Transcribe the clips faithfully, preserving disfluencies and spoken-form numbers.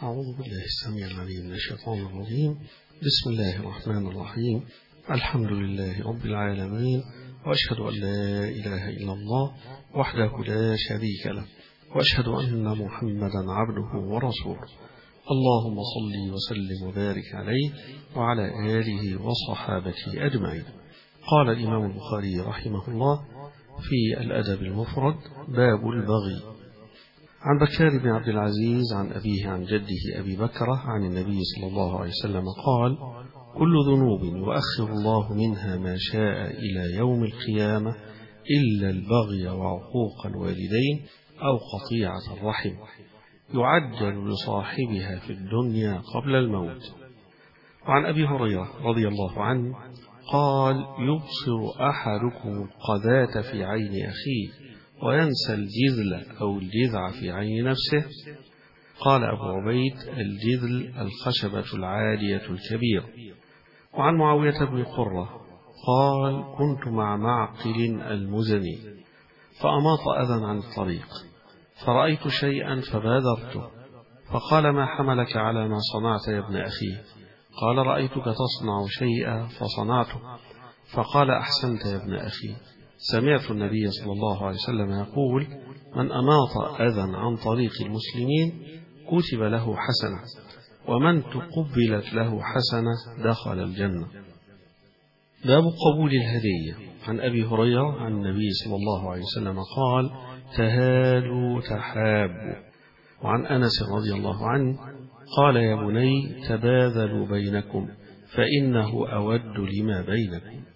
أعوذ بالله السميع العليم من الشيطان الرجيم. بسم الله الرحمن الرحيم. الحمد لله رب العالمين، وأشهد أن لا إله إلا الله وحده لا شريك له، وأشهد أن محمدا عبده ورسوله. اللهم صل وسلم وبارك عليه وعلى آله وصحابته أجمعين. قال الإمام البخاري رحمه الله في الأدب المفرد: باب البغي. عن بكار بن عبد العزيز عن أبيه عن جده أبي بكرة عن النبي صلى الله عليه وسلم قال: كل ذنوب يؤخر الله منها ما شاء إلى يوم القيامة إلا البغي وعقوق الوالدين أو قطيعة الرحم، يعجل لصاحبها في الدنيا قبل الموت. وعن أبي هريرة رضي الله عنه قال: يبصر أحدكم القذاة في عين أخيه وينسى الجذل أو الجذع في عين نفسه. قال أبو عبيد: الجذل الخشبة العالية الكبيرة. وعن معاوية بن قرة قال: كنت مع معقل المزني فأماط أذى عن الطريق، فرأيت شيئا فبادرته، فقال: ما حملك على ما صنعت يا ابن أخي؟ قال: رأيتك تصنع شيئا فصنعته. فقال: أحسنت يا ابن أخي. سمعت النبي صلى الله عليه وسلم يقول: من أماط أذى عن طريق المسلمين كتب له حسنة، ومن تقبلت له حسنة دخل الجنة. باب قبول الهدية. عن أبي هريرة عن النبي صلى الله عليه وسلم قال: تهادوا تحابوا. وعن أنس رضي الله عنه قال: يا بني تباذلوا بينكم فإنه أود لما بينكم.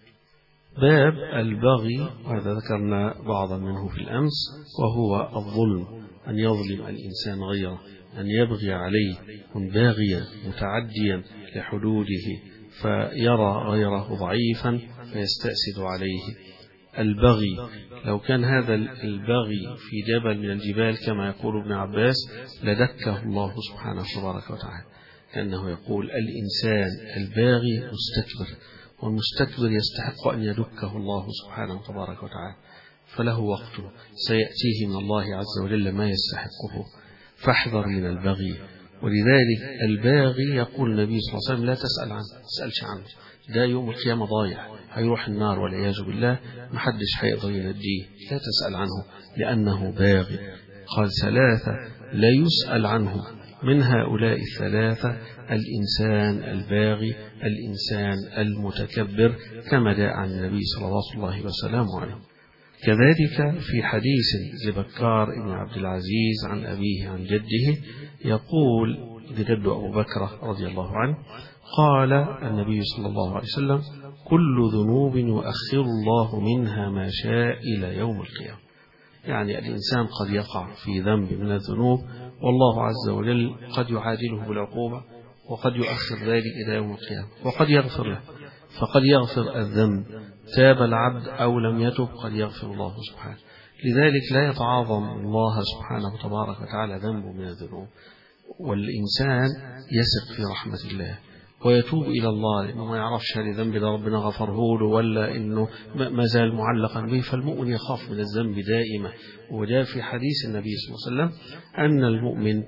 باب البغي، وهذا ذكرنا بعضا منه في الأمس، وهو الظلم، أن يظلم الإنسان غيره، أن يبغي عليه، من باغيا متعديا لحدوده فيرى غيره ضعيفا فيستأسد عليه. البغي، لو كان هذا البغي في جبل من الجبال كما يقول ابن عباس لدكه الله سبحانه تبارك وتعالى، كأنه يقول الإنسان الباغي مستكبر، والمستكبر يستحق أن يدكه الله سبحانه تبارك وتعالى، فله وقته سيأتيه من الله عز وجل ما يستحقه، فاحذر من البغي. ولذلك الباغي يقول النبي صلى الله عليه وسلم: لا تسأل عنه، ما تسألش عنه، ده يوم القيامة ضايع، هيروح النار والعياذ بالله، محدش هيقدر ينجيه، لا تسأل عنه لأنه باغي. قال: ثلاثة لا يسأل عنه، من هؤلاء الثلاثة الإنسان الباغي، الإنسان المتكبر، كما جاء عن النبي صلى الله عليه وسلم. كذلك في حديث لبكار بن عبد العزيز عن أبيه عن جده يقول جد أبو بكر رضي الله عنه قال النبي صلى الله عليه وسلم: كل ذنوب يؤخر الله منها ما شاء إلى يوم القيامة. يعني الإنسان قد يقع في ذنب من الذنوب والله عز وجل قد يعاجله بالعقوبة، وقد يؤخر ذلك إلى يوم القيامة، وقد يغفر له، فقد يغفر الذنب، تاب العبد أو لم يتب قد يغفر الله سبحانه. لذلك لا يتعاظم الله سبحانه تبارك وتعالى ذنب من الذنوب، والإنسان يثق في رحمة الله ويتوب إلى الله، لأنه ما يعرفش هل الذنب ده ربنا غفره له ولا إنه ما زال معلقا به، فالمؤمن يخاف من الذنب دائما. وجاء في حديث النبي صلى الله عليه وسلم أن المؤمن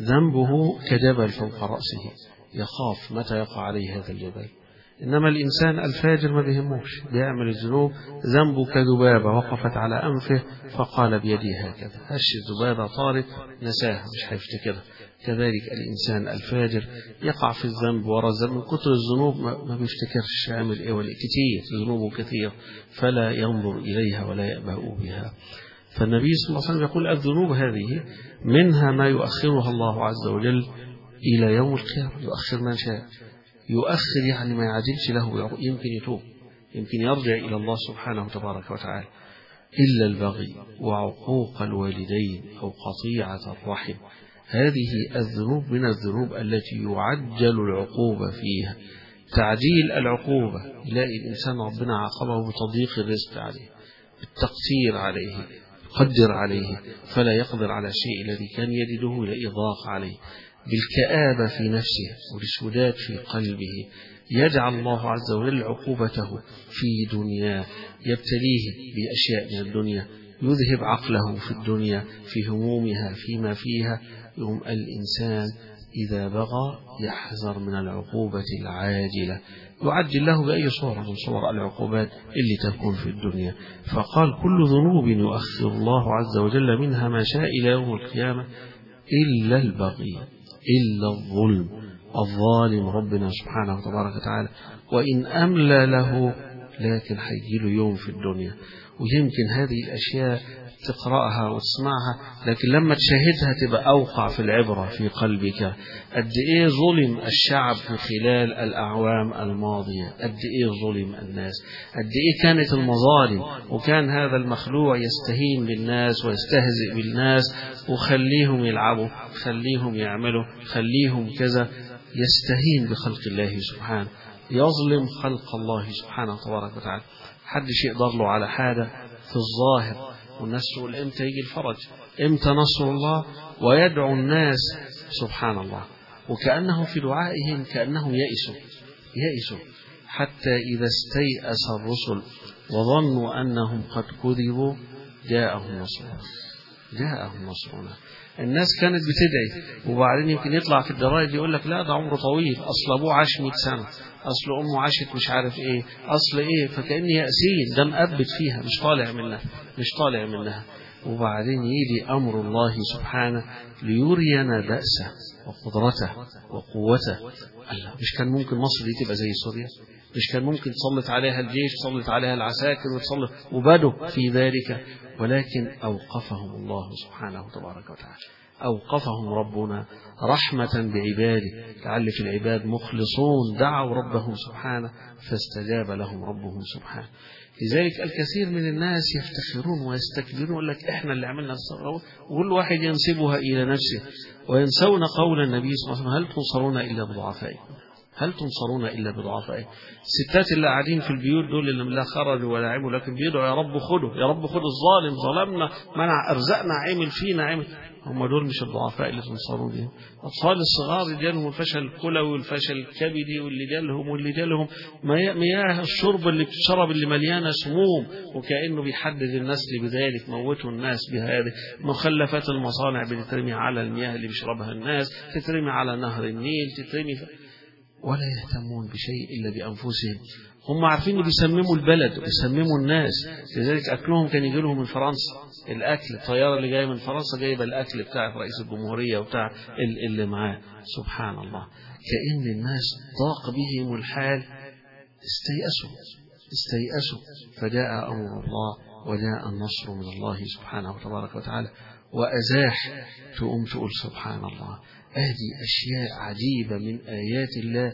ذنبه كجبل فوق رأسه، يخاف متى يقع عليه هذا الجبل. إنما الإنسان الفاجر ما بيهموش، بيعمل الذنوب، ذنبه كذبابة وقفت على أنفه فقال بيدي هكذا، هش الذبابة طارت نساها مش هيفتكرها. كذلك الإنسان الفاجر يقع في الذنب ورا الذنب، من كتر الذنوب ما بيفتكرش عامل إيه ولا كتير، ذنوبه كثير فلا ينظر إليها ولا يأبه بها. فالنبي صلى الله عليه وسلم يقول: الذنوب هذه منها ما يؤخرها الله عز وجل إلى يوم القيامة، يؤخر ما شاء، يؤخر يعني ما يعجلش له، يمكن يتوب، يمكن يرجع إلى الله سبحانه تبارك وتعالى. إلا البغي وعقوق الوالدين أو قطيعة الرحم، هذه الذنوب من الذنوب التي يعجل العقوبة فيها. تعجيل العقوبة، يلاقي الإنسان ربنا عاقبه بتضييق الرزق عليه، بالتقصير عليه، يقدر عليه فلا يقدر على شيء الذي كان يجده يلاقي ضاق عليه، بالكآبة في نفسه والسودات في قلبه، يجعل الله عز وجل عقوبته في دنياه، يبتليه بأشياء من الدنيا، يذهب عقله في الدنيا في همومها فيما فيها، يوم الإنسان إذا بغى يحذر من العقوبة العاجلة، يعجل له بأي صورة من صور العقوبات اللي تكون في الدنيا. فقال كل ذنوب يؤخر الله عز وجل منها ما شاء إلى يوم القيامة إلا البغي، إلا الظلم. الظالم ربنا سبحانه وتبارك وتعالى وإن أملى له لكن هيجيله يوم في الدنيا. ويمكن هذه الأشياء تقرأها وتسمعها، لكن لما تشاهدها تبقى أوقع في العبرة في قلبك. قد إيه ظلم الشعب في خلال الأعوام الماضية، قد إيه ظلم الناس، قد إيه كانت المظالم، وكان هذا المخلوع يستهين بالناس ويستهزئ بالناس وخليهم يلعبوا، خليهم يعملوا، خليهم كذا، يستهين بخلق الله سبحانه، يظلم خلق الله سبحانه تبارك وتعالى. حدش يقدر له على حاجة في الظاهر، والناس تقول امتى يجي الفرج، امتى نصر الله، ويدعو الناس سبحان الله، وكأنه في دعائهم كأنهم يئسوا يئسوا حتى إذا استيأس الرسل وظنوا أنهم قد كذبوا جاءهم نصرنا جاءهم نصرنا. الناس كانت بتدعي، وبعدين يمكن يطلع في الجرايد يقول لك لا ده عمره طويل، أصل أبوه عاش مئة سنة، أصل أمه عاشت مش عارف إيه، أصل إيه، فكأني يأسين ده مقبت فيها مش طالع منها مش طالع منها. وبعدين يجي أمر الله سبحانه ليرينا بأسه وقدرته وقوته. الله، مش كان ممكن مصر دي تبقى زي سوريا؟ مش كان ممكن تسلط عليها الجيش، تسلط عليها العساكر، وتسلط وبدوا في ذلك، ولكن أوقفهم الله سبحانه وتبارك وتعالى، أوقفهم ربنا رحمة بعباده، لعل في العباد مخلصون دعوا ربهم سبحانه فاستجاب لهم ربهم سبحانه. لذلك الكثير من الناس يفتخرون ويستكبرون ويقول لك احنا اللي عملنا الثورة، وكل واحد ينسبها إلى نفسه، وينسون قول النبي صلى الله عليه وسلم هل تنصرون إلا بضعفائكم، هل تنصرون إلا بضعفائكم. الستات اللي قاعدين في البيوت دول اللي لا خرجوا ولا عملوا، لكن بيدعوا يا رب خده، يا رب خد الظالم، ظلمنا، منع أرزقنا، عمل فينا عمل. هم دول مش الضعفاء اللي تنصرون بهم. أطفال الصغار اللي جالهم الفشل الكلوي والفشل الكبدي، واللي جالهم واللي جالهم مياه الشرب اللي بتشرب اللي مليانة سموم، وكأنه بيحدد النسل بذلك، موتوا الناس بهذه. مخلفات المصانع بتترمي على المياه اللي بيشربها الناس، تترمي على نهر النيل، تترمي ف... ولا يهتمون بشيء إلا بأنفسهم. هم عارفين إن بيسمموا البلد وبيسمموا الناس، لذلك أكلهم كان يجي لهم من فرنسا، الأكل، الطيارة اللي جاية من فرنسا جايبة الأكل بتاع رئيس الجمهورية وبتاع اللي معاه. سبحان الله، كأن الناس ضاق بهم الحال، استيأسوا استيأسوا فجاء أمر الله وجاء النصر من الله سبحانه وتبارك وتعالى وأزاح. تقوم تقول سبحان الله، هذه أشياء عجيبة من آيات الله.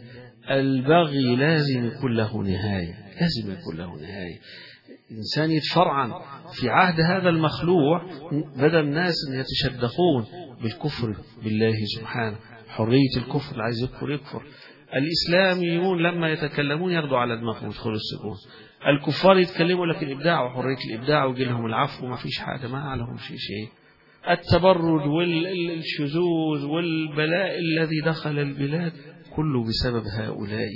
البغي لازم يكون له نهاية، لازم يكون له نهاية. إنسان يتفرعن في عهد هذا المخلوع، بدأ الناس أن يتشدقون بالكفر بالله سبحانه، حرية الكفر، اللي عايز يكفر يكفر. الإسلاميون لما يتكلمون يرضوا على دماغهم ويدخلوا السجون. الكفار يتكلموا لكن إبداع وحرية الإبداع ويجي لهم العفو وما فيش حاجة، ما عليهم شيء شيء. التبرج والشذوذ والبلاء الذي دخل البلاد كله بسبب هؤلاء.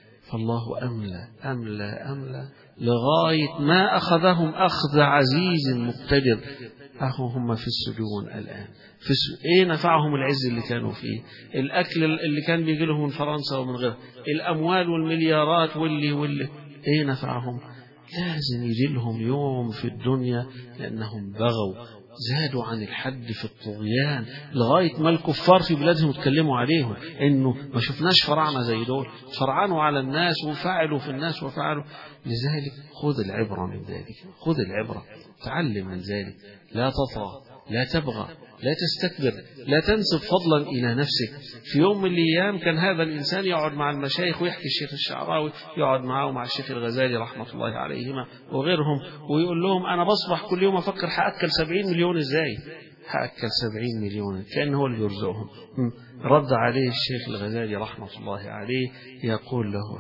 فالله أملى أملى أملى لغاية ما أخذهم أخذ عزيز مقتدر. أهو هم في السجون الآن، في السجون. إيه نفعهم العز اللي كانوا فيه، الأكل اللي كان بيجي لهم من فرنسا ومن غيره، الأموال والمليارات واللي واللي إيه نفعهم؟ لازم يجي لهم يوم في الدنيا لأنهم بغوا، زادوا عن الحد في الطغيان، لغاية ما الكفار في بلادهم يتكلموا عليهم إنه ما شفناش فرعنا زي دول، فرعانوا على الناس وفعلوا في الناس وفعلوا. لذلك خذ العبرة من ذلك، خذ العبرة، تعلم من ذلك. لا تطغى، لا تبغى، لا تستكبر، لا تنسب فضلا إلى نفسك. في يوم من الأيام كان هذا الإنسان يقعد مع المشايخ ويحكي الشيخ الشعراوي، يقعد معه ومع الشيخ الغزالي رحمة الله عليهما وغيرهم، ويقول لهم أنا بصبح كل يوم أفكر هأكل سبعين مليون إزاي، هأكل سبعين مليون، كأنه هو اللي يرزقهم. رد عليه الشيخ الغزالي رحمة الله عليه يقول له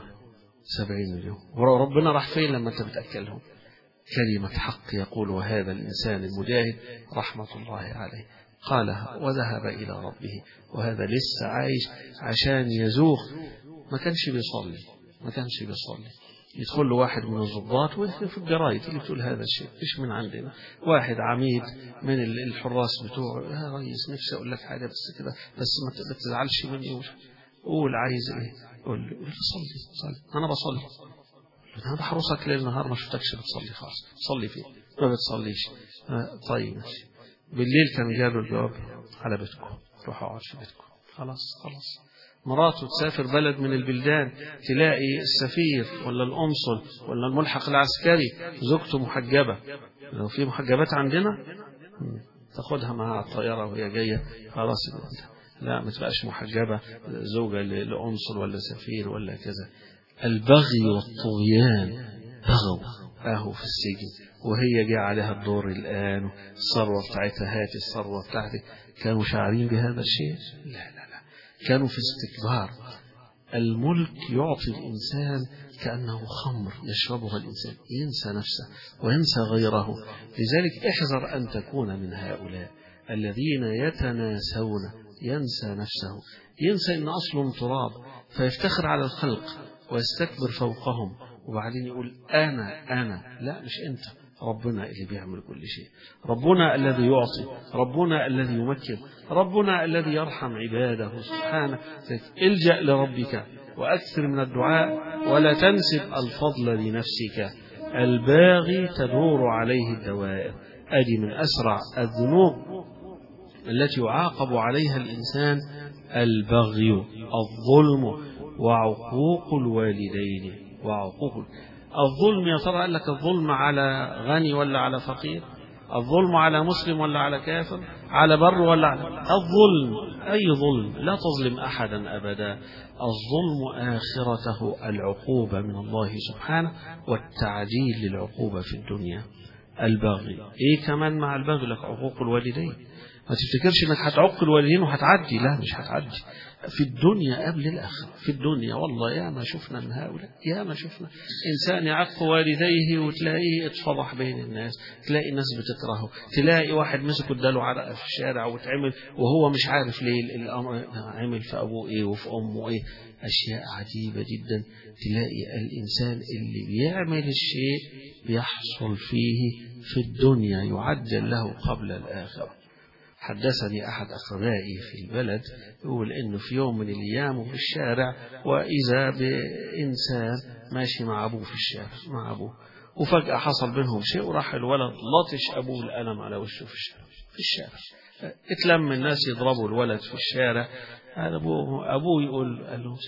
سبعين مليون وربنا راح فين لما أنت بتأكلهم؟ كلمة حق يقول وهذا الإنسان المجاهد رحمة الله عليه قالها وذهب إلى ربه، وهذا لسه عايش عشان يزوخ. ما كانش بيصلي، ما كانش بيصلي، يدخل له واحد من الضباط ويكتب في الجرايد اللي بتقول هذا الشيء مش من عندنا. واحد عميد من الحراس بتوعه، يا ريس نفسي اقول لك حاجه بس كده، بس ما تزعلش مني، قول عايز ايه، قول لي صلي صلي انا بصلي، انا بحرسك ليل نهار ما شفتكش بتصلي خالص، تصلي فين؟ ما بتصليش. آه طيب ماشي. بالليل كان جاب الجواب على بيتكم، روحوا اقعد في بيتكم، خلاص خلاص. مراته تسافر بلد من البلدان، تلاقي السفير ولا القنصل ولا الملحق العسكري زوجته محجبة، لو في محجبات عندنا تاخدها معها على الطيارة وهي جاية، خلاص لا ما تبقاش محجبة زوجة لقنصل ولا سفير ولا كذا. البغي والطغيان، بغوا اهو في السجن وهي جاء عليها الدور الآن، الثروة بتاعتها هات الثروة بتاعتك. كانوا شاعرين بهذا الشيء؟ لا لا لا، كانوا في استكبار. الملك يعطي الإنسان كأنه خمر يشربها الإنسان، ينسى نفسه وينسى غيره. لذلك احذر أن تكون من هؤلاء الذين يتناسون، ينسى نفسه، ينسى إن أصلهم تراب فيفتخر على الخلق ويستكبر فوقهم، وبعدين يقول أنا أنا لا مش أنت، ربنا اللي بيعمل كل شيء، ربنا الذي يعطي، ربنا الذي يمكن، ربنا الذي يرحم عباده سبحانه. الجأ لربك وأكثر من الدعاء ولا تنسب الفضل لنفسك. الباغي تدور عليه الدوائر. أدي من أسرع الذنوب التي يعاقب عليها الإنسان البغي، الظلم وعقوق الوالدين. وعقوق الظلم، يا ترى قال لك الظلم على غني ولا على فقير؟ الظلم على مسلم ولا على كافر؟ على بر ولا على الظلم؟ أي ظلم؟ لا تظلم أحدا أبدا. الظلم آخرته العقوبة من الله سبحانه والتعجيل للعقوبة في الدنيا. البغي إيه كمان مع البغي؟ لك عقوق الوالدين. ما تفتكرش انك هتعق الوالدين وهتعدي، لا مش هتعدي. في الدنيا قبل الآخرة، في الدنيا والله يا ما شفنا من هؤلاء، يا ما شفنا إنسان يعق والديه وتلاقيه اتفضح بين الناس، تلاقي الناس بتكرهه، تلاقي واحد مسك اداله عرق في الشارع وتعمل وهو مش عارف ليه الأمر عمل في أبوه إيه وفي أمه إيه. أشياء عجيبة جدا. تلاقي الإنسان اللي بيعمل الشيء بيحصل فيه في الدنيا يعجل له قبل الآخرة. حدثني أحد أقربائي في البلد يقول إنه في يوم من الأيام في الشارع وإذا بإنسان ماشي مع أبوه في الشارع مع أبوه، وفجأة حصل بينهم شيء وراح الولد لطش أبوه القلم على وشه في الشارع في الشارع اتلم الناس يضربوا الولد في الشارع. أبوه أبوه يقول قال له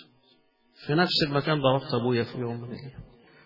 في نفس المكان ضربت أبويا في يوم من الأيام.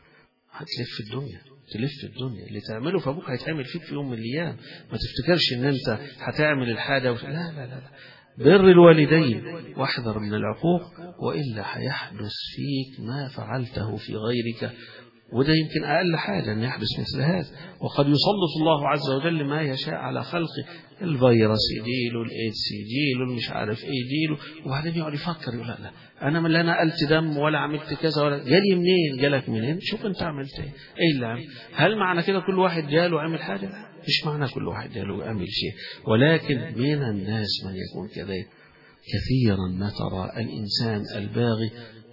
هتلف الدنيا، تلف الدنيا، اللي تعمله في أبوك هيتعمل فيك في يوم من الأيام. ما تفتكرش إن أنت هتعمل الحاجة وت... لا لا لا لا. بر الوالدين واحذر من العقوق وإلا هيحدث فيك ما فعلته في غيرك، وده يمكن أقل حاجة أن يحدث مثل هذا. وقد يسلط الله عز وجل ما يشاء على خلقه، الفيروس يجيله، الإيدز يجيله، مش عارف إيه يجيله، وبعدين يقعد يفكر يقول لا لا أنا من لا نقلت دم ولا عملت كذا ولا جالي منين، جالك منين، شوف أنت عملت إيه، إيه اللي عمل. هل معنى كده كل واحد جاله عمل حاجة؟ مش معنى كل واحد جاله عمل شيء، ولكن من الناس من يكون كذلك. كثيرا ما ترى الإنسان الباغي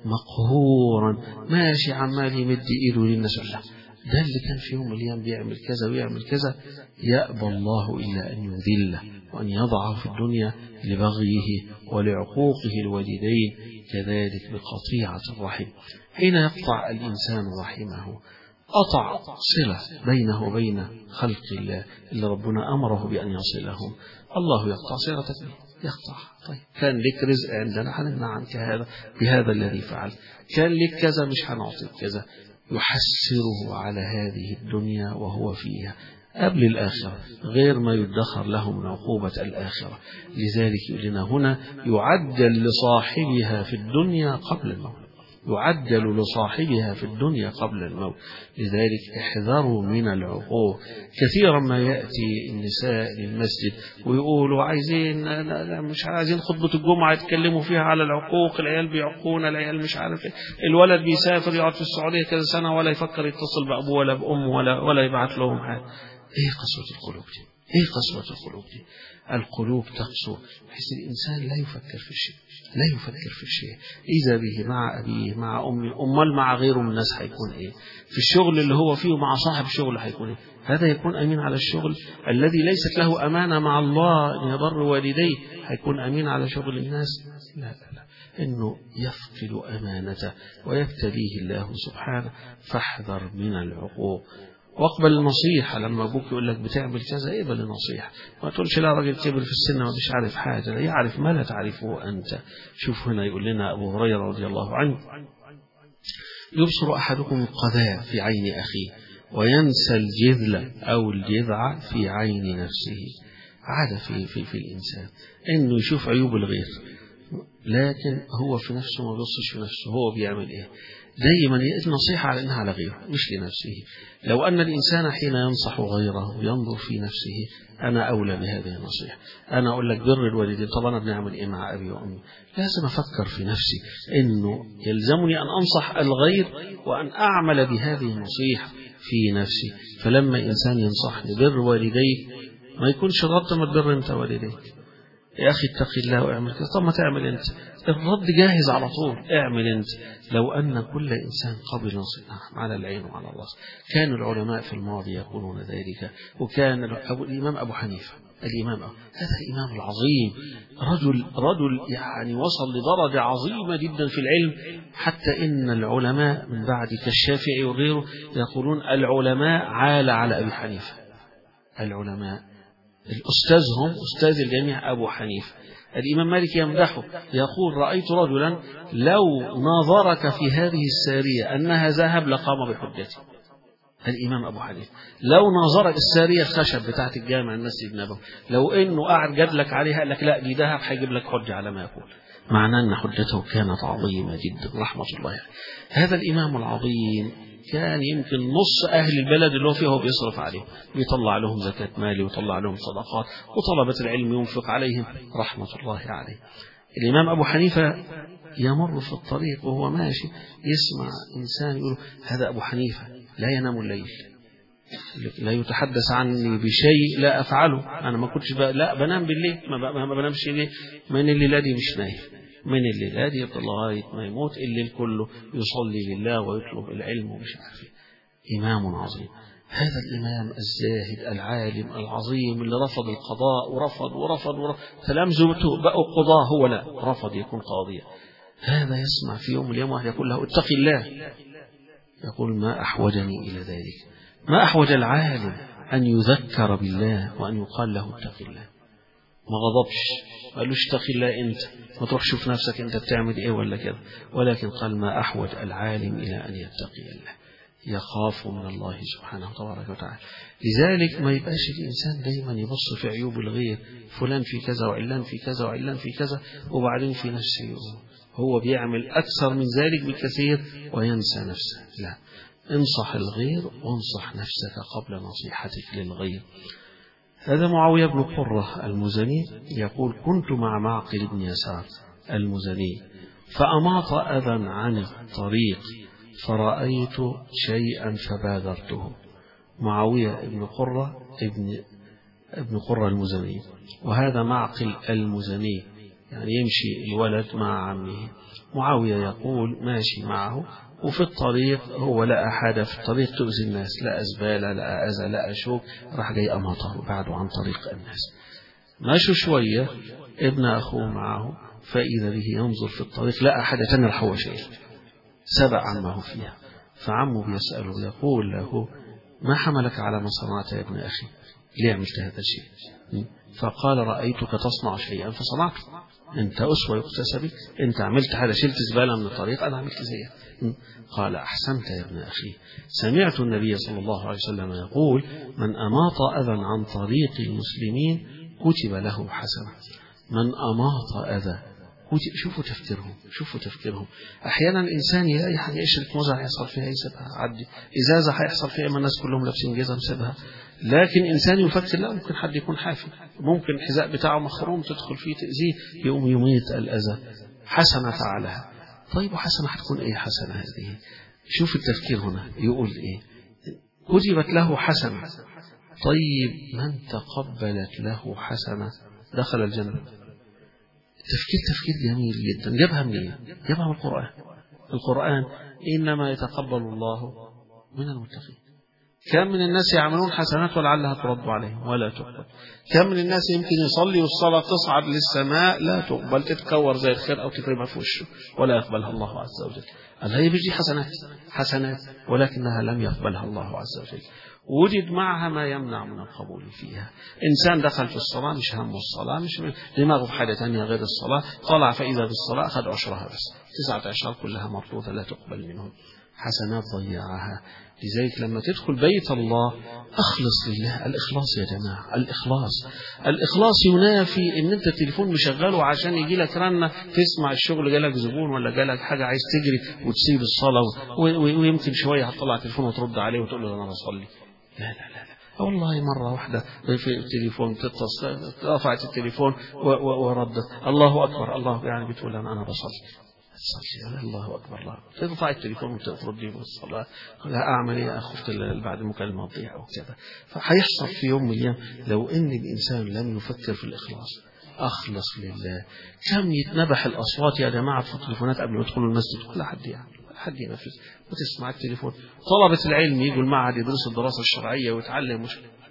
مقهورا ماشي عمال يمد ايده للناس، لا ده اللي كان في يوم من الايام بيعمل كذا ويعمل كذا. يأبى الله الا ان يذله وان يضعه في الدنيا لبغيه ولعقوقه الوالدين، كذلك بقطيعة الرحم. حين يقطع الانسان رحمه قطع صلة بينه وبين خلق الله اللي ربنا امره بان يصلهم. الله يقطع صلتك يقطع. طيب كان لك رزق عندنا هنمنع عنك هذا بهذا الذي فعل، كان لك كذا مش هنعطيك كذا. يحسره على هذه الدنيا وهو فيها قبل الآخرة غير ما يدخر له من عقوبة الآخرة. لذلك يقول لنا هنا يعدل لصاحبها في الدنيا قبل الموت، يعدل لصاحبها في الدنيا قبل الموت. لذلك احذروا من العقوق. كثيرا ما يأتي النساء للمسجد ويقولوا عايزين مش عايزين خطبة الجمعة يتكلموا فيها على العقوق، العيال بيعقونا، العيال مش عارف ايه، الولد بيسافر يقعد في السعودية كذا سنة ولا يفكر يتصل بأبوه ولا بأمه ولا ولا يبعت لهم حاجة. ايه قسوة القلوب دي؟ إيه قسوة القلوب دي؟ القلوب تقسو بحيث الإنسان لا يفكر في الشيء، لا يفكر في الشيء، إذا به مع أبيه مع أمه، أمال مع غيره من الناس هيكون إيه؟ في الشغل اللي هو فيه مع صاحب الشغل هيكون إيه؟ هذا يكون أمين على الشغل الذي ليست له أمانة مع الله أن يضر والديه، هيكون أمين على شغل الناس؟ لا لا لا، إنه يفقد أمانته ويبتليه الله سبحانه. فاحذر من العقوق واقبل النصيحة. لما أبوك يقول لك بتعمل كذا اقبل النصيحة، ما تقولش لا راجل كبر في السن ما مش عارف حاجة، يعرف ما لا تعرفه أنت. شوف هنا يقول لنا أبو هريرة رضي الله عنه: يبصر أحدكم القذاء في عين أخيه وينسى الجذل أو الجذع في عين نفسه. عادة في, في, في الإنسان إنه يشوف عيوب الغير، لكن هو في نفسه ما بيبصش في نفسه هو بيعمل إيه. دائما يأتي نصيحة على أنها على غيره مش لنفسه. لو أن الإنسان حين ينصح غيره وينظر في نفسه، أنا أولى بهذه النصيحة. أنا أقول لك بر الوالدين، طب أنا بنعمل إيه مع أبي وأمي؟ لازم أفكر في نفسي إنه يلزمني أن أنصح الغير وأن أعمل بهذه النصيحة في نفسي. فلما إنسان ينصحني بر والديك، ما يكونش رد ما تبر أنت والديك، يا أخي اتق الله واعمل كذا. طب ما تعمل أنت، الرد جاهز على طول، اعمل أنت. لو أن كل إنسان قبل نصيحة على العين وعلى الراس. كان العلماء في الماضي يقولون ذلك، وكان أبو الإمام أبو حنيفة الإمام أبو هذا الإمام العظيم، رجل رجل يعني وصل لدرجة عظيمة جدا في العلم، حتى إن العلماء من بعد كالشافعي وغيره يقولون العلماء عال على أبي حنيفة. العلماء الأستاذهم أستاذ الجميع أبو حنيفة. الإمام مالك يمدحه يقول: رأيت رجلا لو ناظرك في هذه السارية أنها ذهب لقام بحجته. الإمام أبو حنيفة لو ناظرك السارية الخشب بتاعت الجامع المسجد النبوي، لو إنه قاعد جدلك عليها قال لك لا دي ذهب، هيجيب لك حجة على ما يقول. معناه أن حجته كانت عظيمة جدا رحمة الله عليه. هذا الإمام العظيم كان يمكن نص أهل البلد اللي هو فيه هو بيصرف عليهم، بيطلع لهم زكاة مالي ويطلع لهم صدقات، وطلبة العلم ينفق عليهم رحمة الله عليه. الإمام أبو حنيفة يمر في الطريق وهو ماشي يسمع إنسان يقول: هذا أبو حنيفة لا ينام الليل، لا يتحدث عني بشيء لا أفعله. أنا ما كنتش بقى لا بنام بالليل، ما, ما بنامش ليه؟ من الليلة دي مش نايم، من الليلة دي لغاية ما يموت الليل كله يصلي لله ويطلب العلم ومش عارف ايه. إمام عظيم. هذا الإمام الزاهد العالم العظيم اللي رفض القضاء ورفض ورفض ورفض، تلامذته بقوا قضاء، هو لا رفض يكون قاضيا. هذا يسمع في يوم من الأيام واحد يقول له: اتق الله. يقول: ما أحوجني إلى ذلك، ما أحوج العالم أن يذكر بالله وأن يقال له اتق الله. ما غضبش، قال له اتق الله أنت، ما تروح شوف نفسك أنت بتعمل إيه ولا كذا، ولكن قال: ما أحوج العالم إلى أن يتقي الله، يخاف من الله سبحانه تبارك وتعالى. لذلك ما يبقاش الإنسان دايما يبص في عيوب الغير، فلان في كذا وعلان في كذا وعلان في كذا، وبعدين في نفسه هو بيعمل أكثر من ذلك بكثير وينسى نفسه. لا، انصح الغير وانصح نفسك قبل نصيحتك للغير. هذا معاوية بن قرة المزني يقول: كنت مع معقل بن يسار المزني فأماط أذى عن الطريق فرأيت شيئا فبادرته. معاوية بن قرة ابن ابن قرة المزني، وهذا معقل المزني، يعني يمشي الولد مع عمه. معاوية يقول ماشي معه وفي الطريق هو لقى حاجة في الطريق تؤذي الناس، لقى زبالة لقى أذى لقى شوك، راح جاي أماطه بعده عن طريق الناس. ماشوا شوية ابن أخوه معه فإذا به ينظر في الطريق لقى حاجة تانية الحوى شيء سبق عمه فيها، فعمه بيسأله يقول له: ما حملك على ما صنعت يا ابن أخي؟ ليه عملت هذا الشيء؟ فقال: رأيتك تصنع شيئا فصنعته، أنت أسوة يقتسى بك، أنت عملت حاجة شلت زبالة من الطريق أنا عملت زيها. قال: أحسنت يا ابن أخي، سمعت النبي صلى الله عليه وسلم يقول: من أماط أذى عن طريق المسلمين كتب له حسنة. من أماط أذى، شوفوا تفكيرهم شوفوا تفكيرهم أحيانا الإنسان يلاقي حاجة قشرة موزة هيحصل فيها يسيبها، عدي إزازة هيحصل فيها ما الناس كلهم لابسين جزم سيبها. لكن إنسان يفكر لا، ممكن حد يكون حافي، ممكن الحذاء بتاعه مخروم تدخل فيه تأذيه، يقوم يميت الأذى. حسنة فعلها. طيب وحسنة هتكون إيه حسنة هذه؟ شوف التفكير هنا يقول إيه: كتبت له حسنة طيب من تقبلت له حسنة دخل الجنة. تفكير تفكير جميل جدا. جابها منين؟ جابها من القرآن. القرآن إنما يتقبل الله من المتقين. كم من الناس يعملون حسنات ولعلها ترد عليهم ولا تقبل. كم من الناس يمكن يصلي والصلاة تصعد للسماء لا تقبل، تتكور زي الخير أو تترمى في وشه ولا يقبلها الله عز وجل. هي بيجي حسنات حسنات ولكنها لم يقبلها الله عز وجل. وجد معها ما يمنع من القبول فيها. إنسان دخل في الصلاة مش همه الصلاة، مش دماغه في حاجة تانية غير الصلاة، طلع فإذا بالصلاة أخذ عشرها بس، تسعة عشر كلها مرفوضة لا تقبل منهم، حسنات ضيعها. لذلك لما تدخل بيت الله أخلص لله. الإخلاص يا جماعة، الإخلاص الإخلاص ينافي إن أنت التليفون مشغله عشان يجي لك رنة تسمع الشغل، جالك زبون ولا جالك حاجة عايز تجري وتسيب الصلاة ويمكن شوية هتطلع التليفون وترد عليه وتقول له أنا بصلي. لا لا لا لا والله مرة واحدة في التليفون تتصل، رفعت التليفون وردت الله أكبر، الله يعني بتقول أنا أنا بصلي. صلي الله أكبر الله، ترفع التليفون وتردي بالصلاة. لا أعمل إيه، أخفت بعد المكالمة تضيع أو كذا. فهيحصل في يوم من الأيام لو إن الإنسان لم يفكر في الإخلاص. أخلص لله. كم يتنبح الأصوات يا جماعة في التليفونات قبل ما يدخلوا المسجد، كل حد يعني حد ينفذ وتسمع التليفون. طلبة العلم يجوا المعهد يدرسوا الدراسة الشرعية ويتعلموا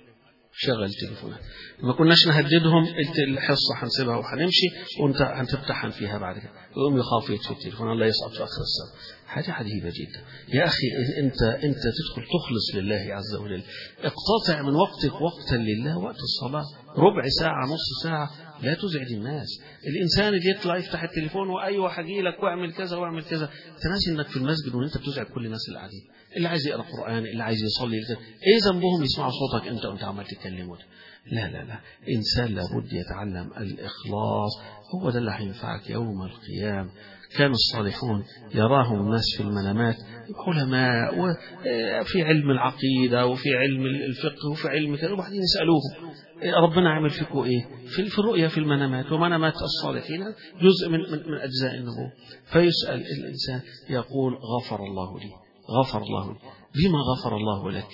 شغل التليفونات. ما كناش نهددهم الحصة هنسيبها وهنمشي وانت هتمتحن فيها بعد كده، يقوم يخاف يطفي التليفون الله يسقط في آخر السنة. حاجة عجيبة جدا يا أخي. أنت أنت تدخل تخلص لله عز وجل. اقتطع من وقتك وقتا لله، وقت الصلاة ربع ساعة نص ساعة، لا تزعج الناس. الإنسان اللي يطلع يفتح التليفون وأيوه هجي لك واعمل كذا واعمل كذا، تناسي إنك في المسجد وأنت بتزعج كل الناس اللي قاعدين، اللي عايز يقرأ قرآن، اللي عايز يصلي، إيه ذنبهم يسمعوا صوتك أنت وأنت عمال تتكلموا؟ لا لا لا، إنسان لابد يتعلم الإخلاص، هو ده اللي هينفعك يوم القيامة. كان الصالحون يراهم الناس في المنامات علماء وفي علم العقيدة وفي علم الفقه وفي علم كذا، وبعدين يسألوهم ربنا عمل فيكم إيه في الرؤيا في المنامات، ومنامات الصالحين جزء من, من, من أجزاء النبوة. فيسأل الإنسان يقول غفر الله لي غفر الله لي. بما غفر الله لك؟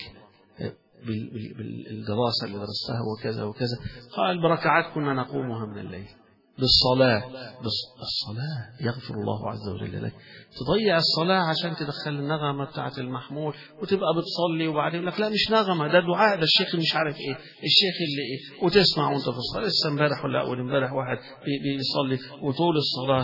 بالدراسة اللي درستها وكذا وكذا. قال بركعات كنا نقومها من الليل، بالصلاة بالصلاة يغفر الله عز وجل لك. تضيع الصلاة عشان تدخل النغمة بتاعت المحمول وتبقى بتصلي وبعدين لك لا مش نغمة، ده دعاء، ده الشيخ مش عارف ايه، الشيخ اللي ايه، وتسمع وانت في الصلاة. لسه امبارح ولا اول امبارح واحد بيصلي وطول الصلاة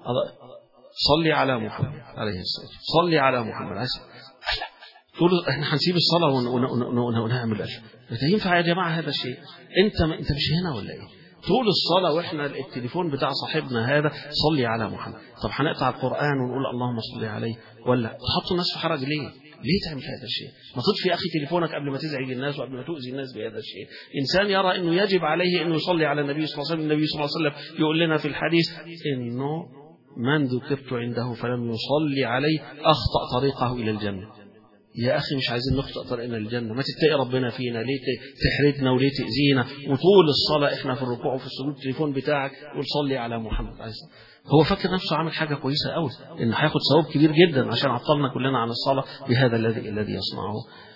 صلي على محمد عليه الصلاة، صلي على محمد عليه الصلاة. تقول احنا هنسيب الصلاة ونعمل ده ينفع يا جماعة هذا الشيء؟ انت انت مش هنا ولا ايه؟ طول الصلاة واحنا التليفون بتاع صاحبنا هذا صلي على محمد. طب هنقطع القرآن ونقول اللهم صل عليه؟ ولا تحط الناس في حرج ليه؟ ليه تعمل هذا الشيء؟ ما تطفي اخي تليفونك قبل ما تزعج الناس وقبل ما تؤذي الناس بهذا الشيء. انسان يرى انه يجب عليه انه يصلي على النبي صلى الله عليه وسلم. النبي صلى الله عليه وسلم يقول لنا في الحديث انه من ذكرت عنده فلم يصلي عليه اخطأ طريقه الى الجنة. يا أخي مش عايزين نخطئ طريقنا للجنة، ما تتقي ربنا فينا، ليه تحرجنا وليه تأذينا؟ وطول الصلاة إحنا في الركوع وفي السجود التليفون بتاعك وصلي على محمد عايز. هو فاكر نفسه عامل حاجة كويسة قوي، إن هياخد ثواب كبير جدا عشان عطلنا كلنا عن الصلاة بهذا الذي الذي يصنعه.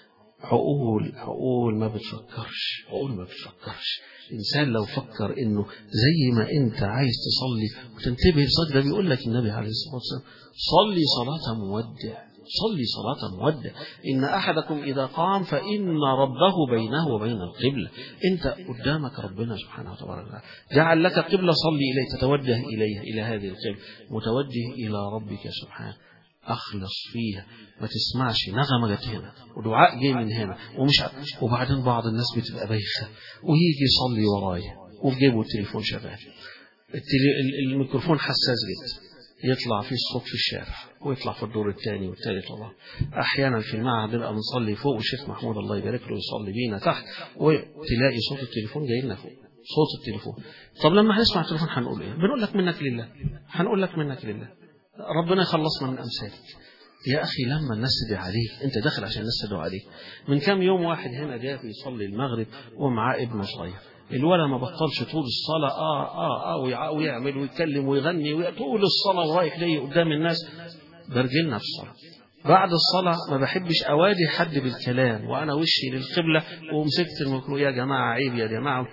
عقول عقول ما بتفكرش، عقول ما بتفكرش. إنسان لو فكر إنه زي ما أنت عايز تصلي وتنتبه للصلاة، ده بيقول لك النبي عليه الصلاة والسلام صلي صلاة مودع، صلي صلاة مودع. إن أحدكم إذا قام فإن ربه بينه وبين القبلة. أنت قدامك ربنا سبحانه وتعالى جعل لك قبلة صلي إليه، تتوجه إليها، إلى هذه القبلة، متوجه إلى ربك سبحانه. أخلص فيها، ما تسمعش نغمة جت هنا ودعاء جاي من هنا ومش ع... وبعدين بعض الناس بتبقى بايخة ويجي يصلي ورايا وفي جيبه التليفون شغال، التلي... الميكروفون حساس جدا، يطلع فيه الصوت في الشارع ويطلع في الدور الثاني والثالث. والله أحيانا في المعهد نبقى بنصلي فوق والشيخ محمود الله يبارك له يصلي بينا تحت، وتلاقي صوت التليفون جاي لنا فوق، صوت التليفون. طب لما هنسمع التليفون هنقول إيه؟ بنقول لك منك لله، هنقول لك منك لله، ربنا يخلصنا من أمثالك. يا أخي لما الناس تدعي عليك أنت داخل عشان الناس تدعي عليك. من كام يوم واحد هنا جاء يصلي المغرب ومعاه ابن صغير، الولد ما بطلش طول الصلاة آه آه آه ويعمل ويتكلم ويغني طول الصلاة ورايح جاي قدام الناس، برجلنا في الصلاة بعد الصلاة ما بحبش أواجه حد بالكلام وأنا وشي للقبلة ومسكت الميكروفون، يا جماعة عيب يا جماعة.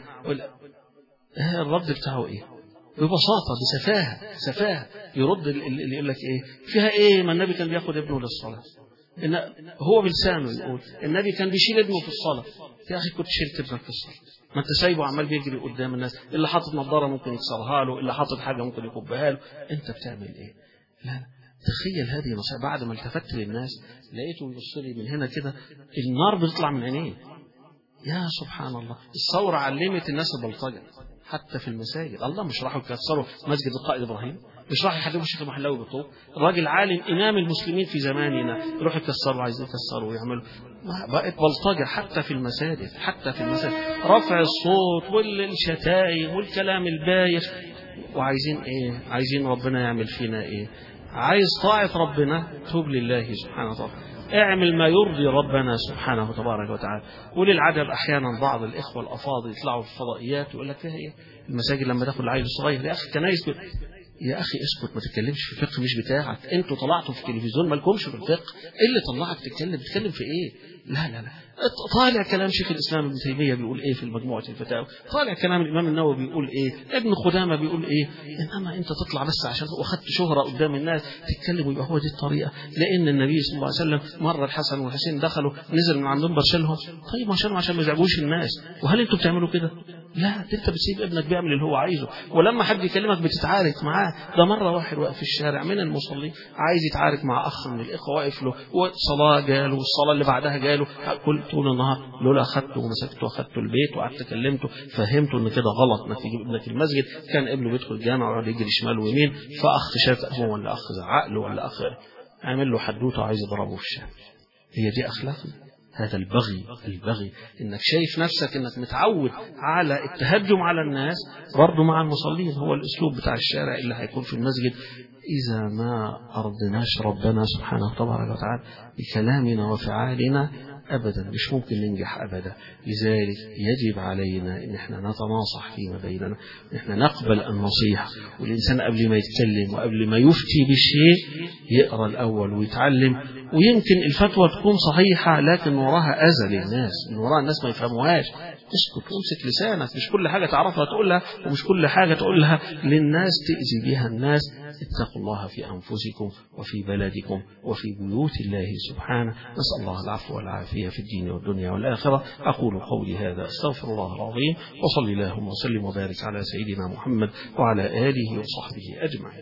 الرد بتاعه إيه؟ ببساطة، بسفاهة، سفاهة. يرد اللي يقول لك إيه فيها إيه؟ ما النبي كان بياخد ابنه للصلاة. إن هو بلسانه يقول النبي كان بيشيل ابنه في الصلاة. يا أخي كنت شيلت ابنك في الصلاة؟ ما أنت سايبه عمال بيجري قدام الناس، اللي حاطط نظارة ممكن يكسرها له، اللي حاطط حاجة ممكن يكبها له. أنت بتعمل إيه؟ لا، تخيل هذه المسألة. بعد ما التفت للناس لقيته يبص لي من هنا كده، النار بتطلع من عينيه. يا سبحان الله، الثورة علمت الناس البلطجة حتى في المساجد. الله، مش راحوا يكسروا مسجد القائد إبراهيم؟ مش راح يحلبوا الشيخ المحلاوي بالطوب؟ الراجل عالم إمام المسلمين في زماننا يروحوا يكسروا، عايزين يكسروا ويعملوا. بقت بلطجة حتى في المساجد، حتى في المساجد، رفع الصوت والشتائم والكلام البايخ. وعايزين إيه؟ عايزين ربنا يعمل فينا إيه؟ عايز طاعة ربنا؟ توب لله سبحانه وتعالى، اعمل ما يرضي ربنا سبحانه وتبارك وتعالى. وللعجب أحيانا بعض الإخوة الأفاضل يطلعوا في الفضائيات ويقول لك فيها إيه؟ المساجد لما دخل العيل الصغير، يا أخي كنايس، يا أخي اسكت، ما تتكلمش في الفقه مش بتاعك. أنتوا طلعتوا في التلفزيون ما لكمش في الفقه، إيه اللي طلعك تتكلم؟ تتكلم في إيه؟ لا لا لا، طالع كلام شيخ الإسلام ابن تيمية بيقول إيه في المجموعة الفتاوى، طالع كلام الإمام النووي بيقول إيه، ابن خدامة بيقول إيه. إنما أنت تطلع بس عشان أخذت شهرة قدام الناس تتكلم، ويبقى هو دي الطريقة. لأن النبي صلى الله عليه وسلم مرة الحسن والحسين دخلوا، نزل من عندهم برشلهم. طيب ما شالهم عشان ما يزعجوش الناس، وهل أنتوا بتعملوا كده؟ لا، أنت بتسيب ابنك بيعمل اللي هو عايزه، ولما حد يكلمك بتتعارك معاه. ده مرة واحد واقف في الشارع من المصلين عايز يتعارك مع أخ من الإخوة، واقف له والصلاة جاله والصلاة اللي بعدها جاله، كل طول النهار لولا أخذته ومسكته وأخذته البيت وقعدت كلمته فهمته إن كده غلط إنك تجيب ابنك المسجد. كان ابنه بيدخل الجامع ويقعد يجري شمال ويمين، فأخ شاف أبوه ولا أخ زعق له ولا أخ عمل له حدوته وعايز يضربه في الشارع. هي دي أخلاقنا؟ هذا البغي. البغي إنك شايف نفسك إنك متعود على التهجم على الناس، برضو مع المصلين هو الأسلوب بتاع الشارع اللي هيكون في المسجد. إذا ما أرضناش ربنا سبحانه وتبارك وتعالى بكلامنا وفعالنا أبدا مش ممكن ننجح أبدا. لذلك يجب علينا إن احنا نتناصح فيما بيننا، إن احنا نقبل النصيحة. والإنسان قبل ما يتكلم وقبل ما يفتي بالشيء يقرأ الأول ويتعلم. ويمكن الفتوى تكون صحيحة لكن وراها أذى للناس، من وراها الناس ما يفهموهاش. اسكت وامسك لسانك، مش كل حاجة تعرفها تقولها، ومش كل حاجة تقولها للناس تأذي بها الناس. اتقوا الله في أنفسكم وفي بلدكم وفي بيوت الله سبحانه. نسأل الله العفو والعافية في الدين والدنيا والآخرة. أقول قولي هذا، أستغفر الله العظيم، وصلي اللهم وسلم وبارك على سيدنا محمد وعلى آله وصحبه أجمعين.